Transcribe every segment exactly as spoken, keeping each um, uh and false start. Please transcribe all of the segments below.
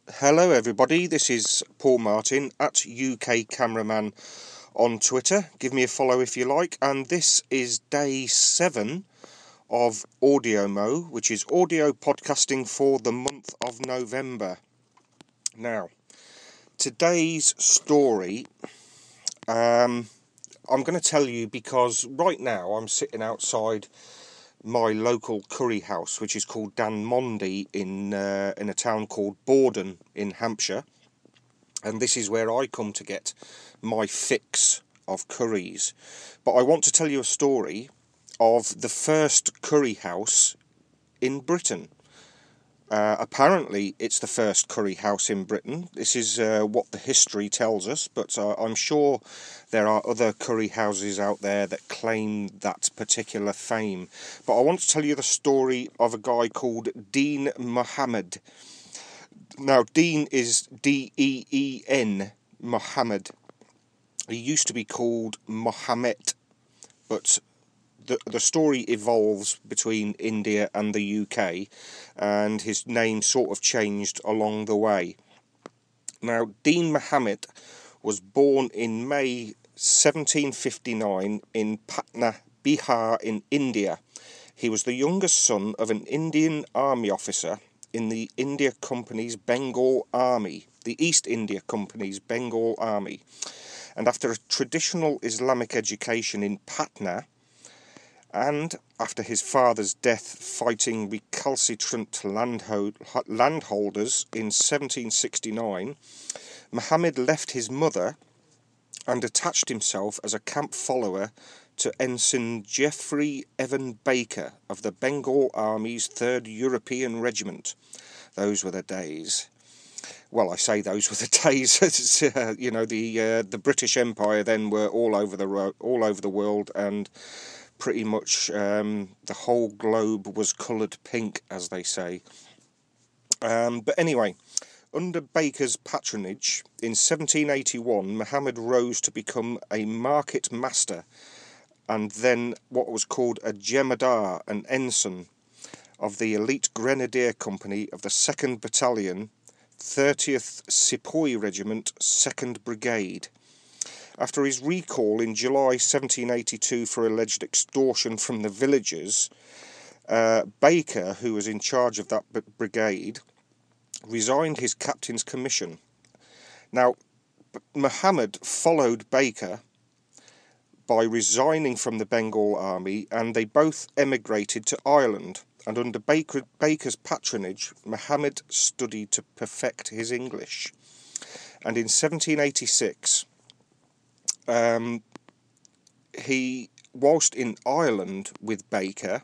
Hello everybody, this is Paul Martin at U K Cameraman on Twitter. Give me a follow if you like, and this is day seven of AudioMo, which is audio podcasting for the month of November. Now, today's story, um, I'm going to tell you because right now I'm sitting outside my local curry house, which is called Dan Mondi in uh, in a town called Borden in Hampshire, and this is where I come to get my fix of curries. But I want to tell you a story of the first curry house in Britain. Uh, apparently, it's the first curry house in Britain. This is uh, what the history tells us, but uh, I'm sure there are other curry houses out there that claim that particular fame. But I want to tell you the story of a guy called Deen Mohammed. Now, Deen is D E E N, Mohammed. He used to be called Mohammed, but The, the story evolves between India and the U K, and his name sort of changed along the way. Now, Deen Mohammed was born in May seventeen fifty-nine in Patna, Bihar in India. He was the youngest son of an Indian army officer in the India Company's Bengal Army, the East India Company's Bengal Army. And after a traditional Islamic education in Patna, and after his father's death fighting recalcitrant landholders in seventeen sixty-nine, Mohammed left his mother and attached himself as a camp follower to Ensign Geoffrey Evan Baker of the Bengal Army's third European Regiment. Those were the days. Well, I say those were the days. uh, you know, the uh, the British Empire then were all over the ro- all over the world, and pretty much um, the whole globe was coloured pink, as they say. Um, but anyway, under Baker's patronage, in seventeen eighty-one, Mohammed rose to become a market master, and then what was called a Jemadar, an ensign, of the elite Grenadier Company of the second Battalion, thirtieth Sepoy Regiment, second Brigade. After his recall in July seventeen eighty-two for alleged extortion from the villagers, uh, Baker, who was in charge of that b- brigade, resigned his captain's commission. Now, B- Mohammed followed Baker by resigning from the Bengal Army, and they both emigrated to Ireland. And under Baker, Baker's patronage, Mohammed studied to perfect his English. And in seventeen eighty-six, Um, he, whilst in Ireland with Baker,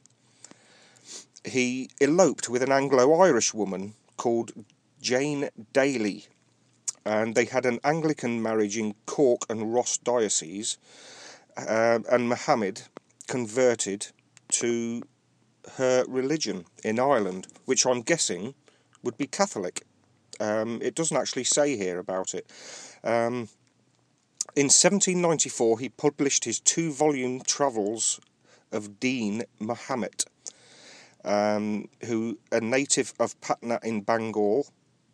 he eloped with an Anglo-Irish woman called Jane Daly, and they had an Anglican marriage in Cork and Ross Diocese, uh, and Mohammed converted to her religion in Ireland, which I'm guessing would be Catholic. Um, it doesn't actually say here about it. Um, In seventeen ninety-four, he published his two-volume travels of Deen Mohammed, um, who a native of Patna in Bengal,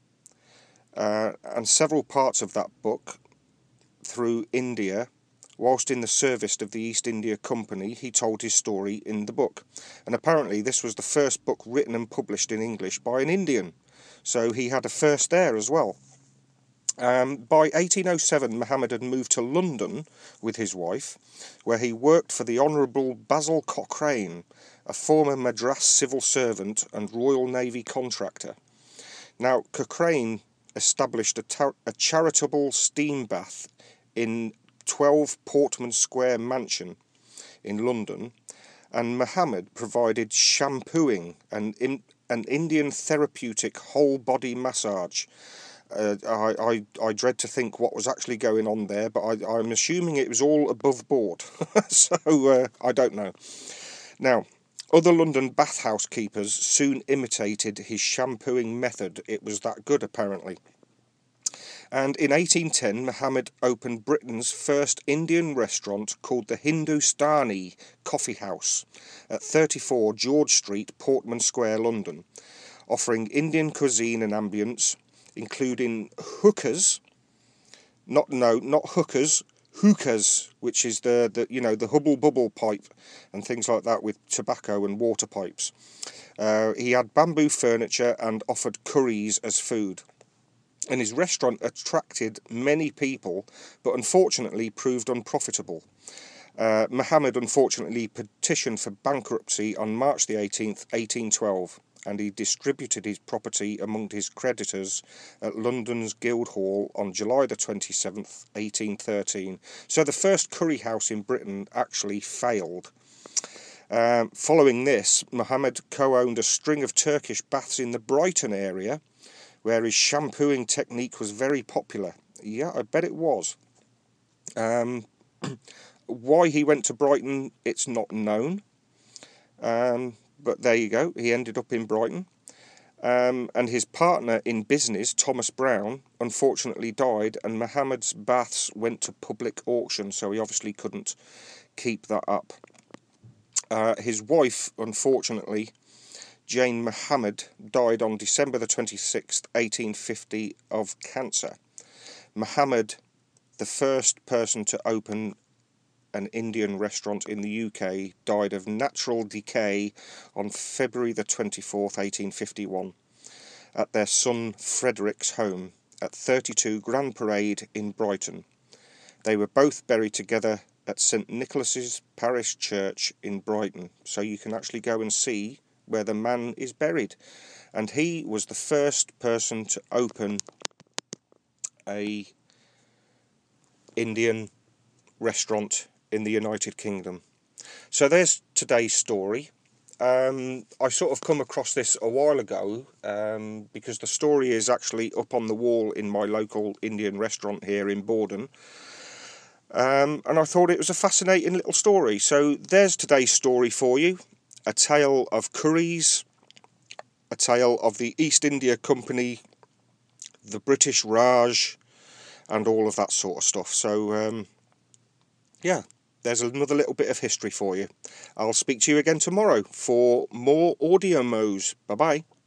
uh, and several parts of that book through India. Whilst in the service of the East India Company, he told his story in the book. And apparently this was the first book written and published in English by an Indian, so he had a first there as well. Um, by eighteen oh seven, Mohammed had moved to London with his wife, where he worked for the Honourable Basil Cochrane, a former Madras civil servant and Royal Navy contractor. Now, Cochrane established a, tar- a charitable steam bath in twelve Portman Square Mansion in London, and Mohammed provided shampooing and in- an Indian therapeutic whole-body massage. Uh, I, I I dread to think what was actually going on there, but I, I'm assuming it was all above board. so uh, I don't know. Now, other London bathhouse keepers soon imitated his shampooing method. It was that good, apparently. And in eighteen ten, Mohammed opened Britain's first Indian restaurant called the Hindustani Coffee House at thirty-four George Street, Portman Square, London, offering Indian cuisine and ambience. including hookahs, not no, not hookahs, hookahs, which is the, the you know the hubble bubble pipe and things like that with tobacco and water pipes. Uh, he had bamboo furniture and offered curries as food. And his restaurant attracted many people, but unfortunately proved unprofitable. Uh, Muhammad unfortunately petitioned for bankruptcy on March the eighteenth, eighteen twelve, and he distributed his property among his creditors at London's Guildhall on July the twenty-seventh, eighteen thirteen. So the first curry house in Britain actually failed. Um, following this, Muhammad co-owned a string of Turkish baths in the Brighton area, where his shampooing technique was very popular. Yeah, I bet it was. Um, why he went to Brighton, it's not known. Um, but there you go, he ended up in Brighton. Um, and his partner in business, Thomas Brown, unfortunately died, and Muhammad's baths went to public auction, so he obviously couldn't keep that up. Uh, his wife, unfortunately, Jane Muhammad, died on December the twenty-sixth, eighteen fifty, of cancer. Muhammad, the first person to open an Indian restaurant in the U K, died of natural decay on February the twenty-fourth, eighteen fifty-one, at their son Frederick's home at thirty-two Grand Parade in Brighton. They were both buried together at St Nicholas's Parish Church in Brighton, so you can actually go and see where the man is buried. And he was the first person to open a Indian restaurant in the United Kingdom. So there's today's story. Um, I sort of come across this a while ago um, because the story is actually up on the wall in my local Indian restaurant here in Borden. Um, and I thought it was a fascinating little story. So there's today's story for you. A tale of curries, a tale of the East India Company, the British Raj, and all of that sort of stuff. So, um, yeah, there's another little bit of history for you. I'll speak to you again tomorrow for more Audio Mo's. Bye-bye.